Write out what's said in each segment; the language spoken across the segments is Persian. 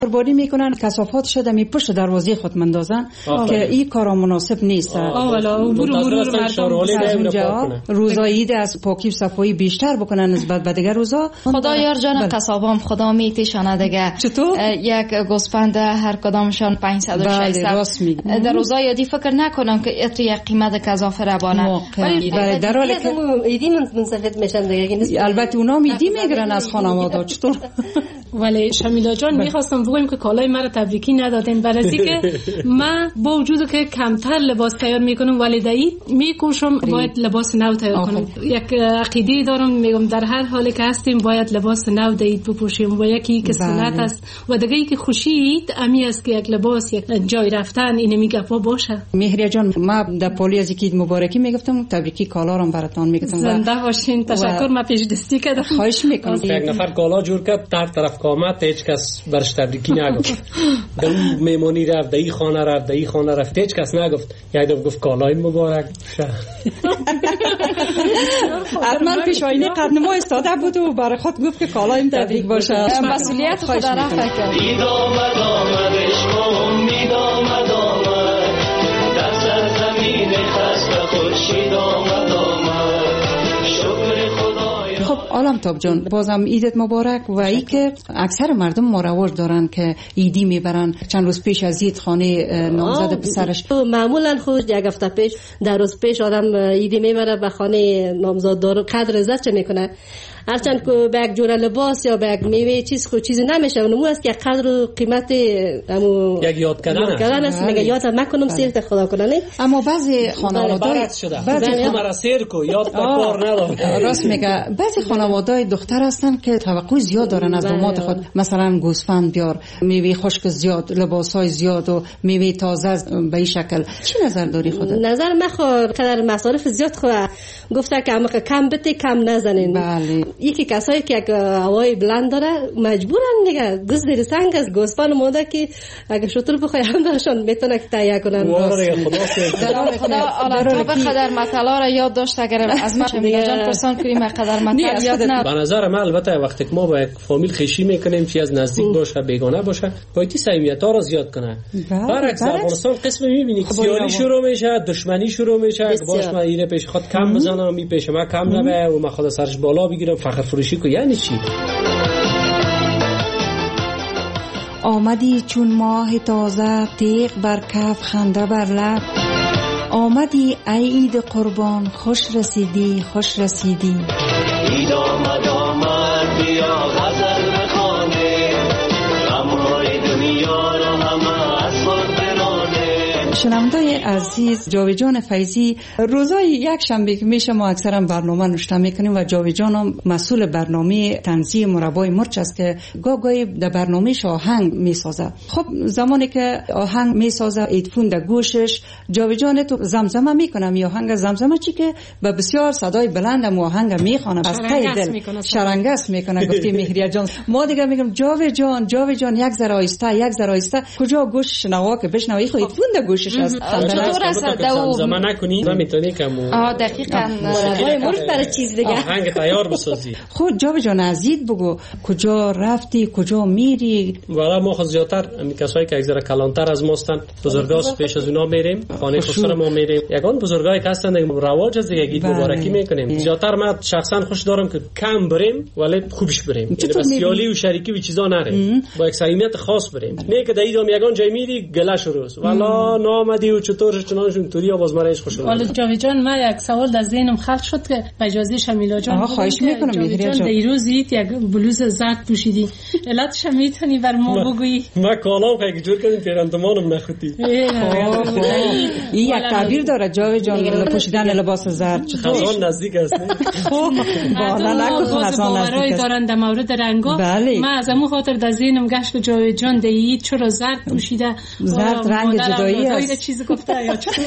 قربانی میکنن کثافات شده می پشت دروازه خود مندازن که این کار مناسب نیست. والا مرور مردم روزایی از پاکی و صفایی بیشتر بکنن نسبت به دیگر روزا. خدا یار جان قصابام خدا میتیشانه دیگه. چطور؟ یک گوسفند هر کدامشان 500 و 600 در روزای عادی فکر نکنم که اتو یک قیمت گزافه ربانه. ولی در حالی که ایدی منصفت میشن دیگه. البته اونا ایدی میگیرن از خانواده. چطور؟ ولی شمیلا جان میخواستم بگم که کالای مرا تبریکی ندادین برای که من با وجود که کمتر لباس تیار میکنم ولی دایی میکوشم باید لباس نو تیار کنم. یک عقیده دارم میگم در هر حالی که هستیم باید لباس نو دید بپوشیم و یکی که سنت است و دیگه ای که خوشید امی است که یک لباس یک جای رفتن این میگفا باشه. مهریه جان ما در پالی از عید مبارکی میگفتم تبریکی کالا رو براتون میگفتم. زنده باشین. تشکر. من پیش دستی کردم. خواهش میکنم. یک نفر کالا جور کرد در طرف قامت هیچ کس برش تبریکی نگفت. در میمونی رفت در این خانه رفت در این خانه رفت هیچ کس نگفت. یک دفعه گفت کالای مبارک شه. حتما پیش آینه قد ما ایستاده بود و برای خود گفت که کالایم تبریک باشه. مسئولیت خود رفت کرد. میدامد عشقم میدامد در سرزمین خسته خورشید آمد شکر خدای. خب عالم تاب جان بازم عیدت مبارک و ای که اکثر مردم ما رواج دارن که عیدی میبرن چند روز پیش از عید خانه نامزد پسرش. معمولا خود یک هفته پیش در روز پیش آدم عیدی میبره به خانه نامزد دار قدر عزت چه میکنه هرچند که به یک جور لباس یا به یک میوه چیزی نمیشه اونمو است که قدر و قیمت همو یک یاد کردن است میگه یاد نکنم سیرت خدا کنه. اما بعضی خانواده‌های بعضی مرا سیر کو یاد کار نداره. راست میگه بعضی خانواده‌های دختر هستن که توقع زیاد دارن از داماد خود مثلا گوسفند بیار میوه خشک زیاد لباسای زیاد و میوه تازه به این شکل. چی نظر داری خودت؟ نظر من قدر مصارف زیاد خو گفته که کم بده کم نزنین. بله یکی کسایی که هوای بلند داره مجبورن دیگه گوز در سنگ از گوسفند ماده که اگه شطور بخوای هم درشان میتونه که تهیه کنن. خدا الله تو بقدر مطلع را یاد داشت اگر از ما شمیلا جان پرسان کنیم قدر مطلع یاد نه. به نظر من البته وقتی که ما با یک فامیل خویشی میکنیم چی از نزدیک باشه بیگانه باشه باید صمیمیت ها را زیاد کنه. برعکس افغانستان قسم میبینی سیالی شروع میشه دشمنی شروع میشه باش من اینه پیش خود کم بزنم می پیش ما کم نبه و من خود سرش بالا بگیرم فخر فروشی کو یعنی چی؟ آمدی چون ماه تازه تیغ بر کف خنده بر لب آمدی ای عید قربان خوش رسیدی خوش رسیدی. عید آمد بیا غزل بخوانه غمهای دنیا را همه از خود برانه. شنوندای عزیز جاوید جان فیضی روزای یک شنبه که میشه ما اکثرا برنامه نوشته میکنیم و جاوید جان هم مسئول برنامه تنظیم مربای مرچ است که گاهی در برنامهش آهنگ میسازه. خب زمانی که آهنگ میسازه ایدفون در گوشش جاوید جان تو زمزمه میکنم یا آهنگ زمزمه چی که به بسیار صدای بلند مو آهنگ میخوانه از ته دل شرنگس میکنه. گفتی مهریه جان ما دیگه میگم جاوید جان یک ذره آیسته کجا گوش شنوا که بشنوی خو ایدفون در گوشش است. چطور است دو زمزمه نکنی نمیتونی که دقیقاً مرد برای چیز دیگه آهنگ تیار بسازی. خود جاوید جان عزیز بگو کجا رفتی کجا میری؟ والا ما خود زیادتر کسایی که یک ذره کلانتر از ماستن بزرگاست پیش از اونا میریم خانه خسر ما میریم یگان بزرگایی که هستن رواج از یک عید مبارکی میکنیم. زیادتر من شخصا خوش دارم که کم بریم ولی خوبش بریم یعنی بس سیالی و شریکی و چیزا نریم با یک صمیمیت خاص بریم. نه که عید یگان جای میری گله شروع والا نامدی و چطور چنانشون توری آواز مرایش خوش والا جاوید جان من یک سوال در ذهنم خلق شد که به اجازه شمیلا جان خواهش میکنم جاوید جان دیروز یک بلوز زرد پوشیدی علتش میتونی بر ما بگویی؟ ما کالام که جور کردیم پیرندمانم نخوتی. این یک تعبیر داره جاوید جان پوشیدن لباس زرد خزان نزدیک است. خب بالا نکن خزان نزدیک است دارن در مورد رنگا. من از همون خاطر در ذهنم گشت که جاوید جان دید چرا زرد پوشیده زرد رنگ جدایی است این چیز گفته یا چه؟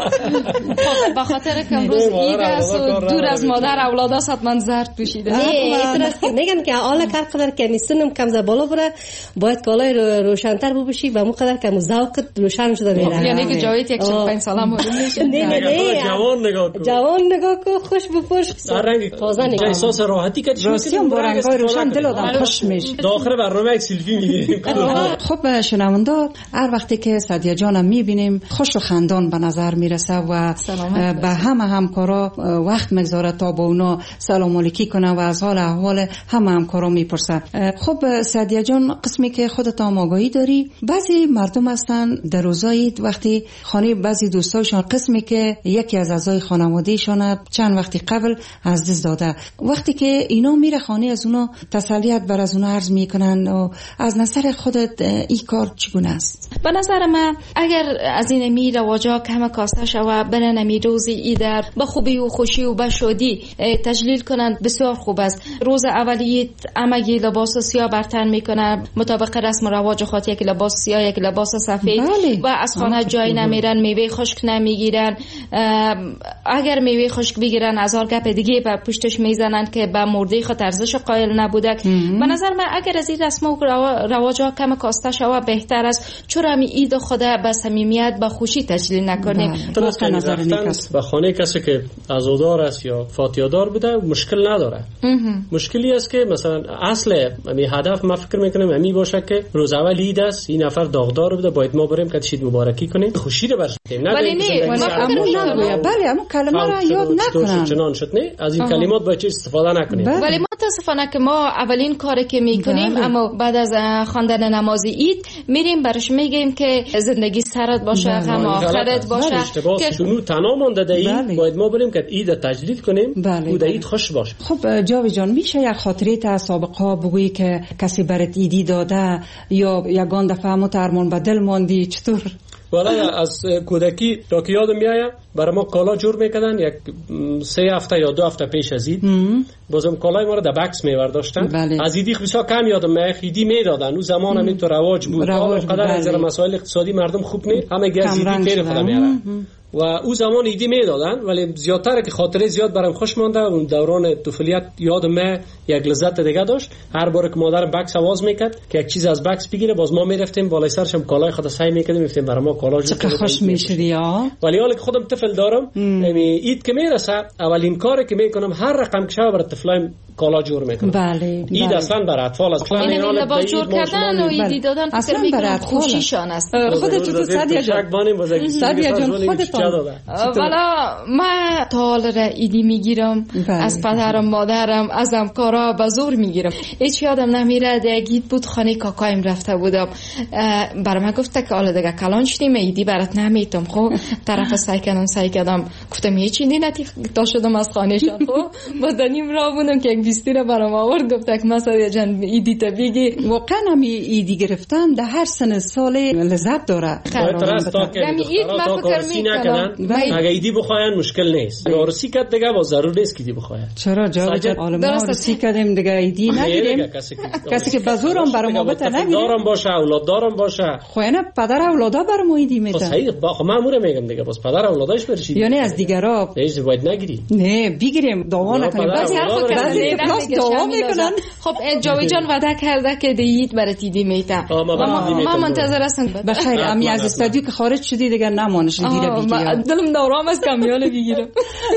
با خاطر که امروز عید است و دور از مادر اولاد حتما زرد پوشیده. نه اعتراض که میگن که حالا هر قدر که سنم کم ز بالا بره باید کالای روشن‌تر بپوشی و موقدر که ذوقت روشن شده میره. یعنی که جاوید 145 ساله مورد میشه. نه جوان نگاه کو خوش بپوش رنگ تازه نگاه احساس راحتی که راستی با رنگ‌های روشن دل آدم خوش میشه. داخل برنامه یک سلفی میگیریم. خب شنونده هر وقتی که سعدیه جانم میبینیم خوش و خندان به نظر میرسه و به همه همکارا وقت میگذاره تا با اونا سلام علیکی کنه و از حال احوال همه همکارا میپرسه. خب سعدیه جان قسمی که خودت هم آگاهی داری بعضی مردم هستن در روزای وقتی خانه بعضی دوستایشان قسمی که یکی از اعضای خانواده‌شان چند وقتی قبل از دست داده وقتی که اینا میره خانه از اونا تسلیت بر از اونا عرض میکنن و از نظر خودت این کار چگونه است؟ به نظر من اگر از این می رواجا کم کاسته شوه برن می روز ایدر به خوبی و خوشی و به شادی تجلیل کنند بسیار خوب است. روز اولی همگی لباس سیاه بر تن میکنن مطابق رسم و رواج خاطر یک لباس سیاه یک لباس سفید و از خانه جای نمیرن میوه خشک نمیگیرن. اگر میوه خشک بگیرن هزار گپ دیگه به پشتش میزنن که به مرده خود ارزش قائل نبوده. به نظر من اگر از این رسم و رواجا کم کاسته شوه بهتر است چرا می عید خود به صمیمیت به خوشی تجلیل نکنیم. درست نظر نیست. به خانه کسی که عزادار است یا فاتحه‌دار بوده مشکل نداره. مشکلی است که مثلا اصل می هدف ما فکر میکنم همی باشه که روز اول عید است این نفر داغدار بوده باید ما بریم که عید مبارکی کنیم خوشی رو برسونیم. ولی نه ما فکر میکنم بله اما کلمه را یاد نکنم چنان شد نه از این کلمات باید استفاده نکنیم. ولی متاسفانه که ما اولین کاری که میکنیم اما بعد از خواندن نماز عید میریم برش میگیم که زندگی سرت باشه غم آخرت باشه که شنو تنها مونده در باید ما بریم که عید تجلیل کنیم و عید خوش باشه. خب جاوید جان میشه یک خاطره تا سابقه بگویی که کسی برات ایدی داده یا یگان دفعه مترمون به دل ماندی چطور؟ والا از کودکی تا که یادم میاد برای ما کالا جور میکردن یک 3 هفته یا 2 هفته پیش از عید بازم کالای ما رو در بکس میورداشتن. از ایدی بسیار کم یادم میاد ایدی میدادن اون زمان هم اینطور رواج بود قدر از مسائل اقتصادی مردم خوب نی همه گز ایدی تیر خدا میارن و او زمان ایدی میدادن ولی زیادتر که خاطره زیاد برام خوش مونده اون دوران طفولیت یادم یک لذت دیگه داشت. هر بار که مادرم بکس آواز میکرد که یک چیز از بکس بگیره باز ما میرفتیم بالای سرش هم کالای خود سعی میکردیم میفتیم برام کالا چقدر خوش میشدی ها. ولی حالا که خودم طفل دارم عید که میرسه اولین کاری که میکنم هر رقم که شب برای طفلایم کالا جور میکنم. بله عید اصلا برای اطفال است. این لباس جور کردن و ایدی دادن اصلا برای خوشیشان است. خودت تو سعدیه جان خودت والا من تالر ایدی میگیرم از پدرم مادرم از همکارا به زور میگیرم. هیچ یادم نمیره دیگه بود خانه کاکایم رفته بودم برام گفت که حالا دیگه کلان شدیم ایدی برات نمیتم. خب طرف سعی کردم گفتم هیچ چیزی تا شدم از خانهشان. خب با دنیم راه بودم که یک بیستی رو برام آورد گفت که مثلا جان ایدی تا بگی واقعا همی ایدی گرفتن در هر سن سال لذت داره. اید ما فکر میکنم اگه ایدی بخواین مشکل نیست. عروسی کرد دیگه با ضرور نیست که ایدی بخواین. چرا جواب ما عروسی کردیم دیگه ایدی نگیریم. کسی که بزرگم برام محبت نگیریم. دارم باشه اولاد دارم باشه. خوینه پدر اولادا برام ایدی میتن. صحیح مامور میگم دیگه باز پدر اولاداش برشید. یعنی از دیگرا هیچ باید نگیری. نه بگیریم دعوا نکنیم. بعضی حرفا کسی پلاس دعوا میکنن. خب جاوید جان وعده کرده که عید برات ایدی میتن. ما منتظر هستم. بخیر امی از استودیو که خارج شدی دیگه نمانش دیره بگیرم. دلم نارام است کامیال بگیرم.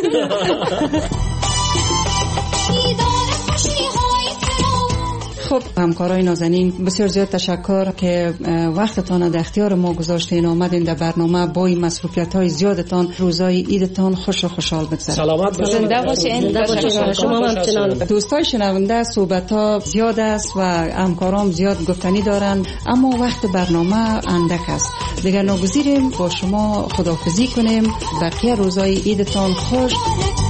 خب همکارای نازنین بسیار زیاد تشکر که وقتتان در اختیار ما گذاشتین آمدین در برنامه با این مصروفیت‌های زیادتان روزای عیدتان خوش و خوشحال بگذره. سلامت باشید. زنده باشید. شما همچنان. دوستای شنونده صحبت‌ها زیاد است و همکارام زیاد گفتنی دارند اما وقت برنامه اندک است. دیگر ناگزیریم با شما خداحافظی کنیم. بقیه روزای عیدتان خوش.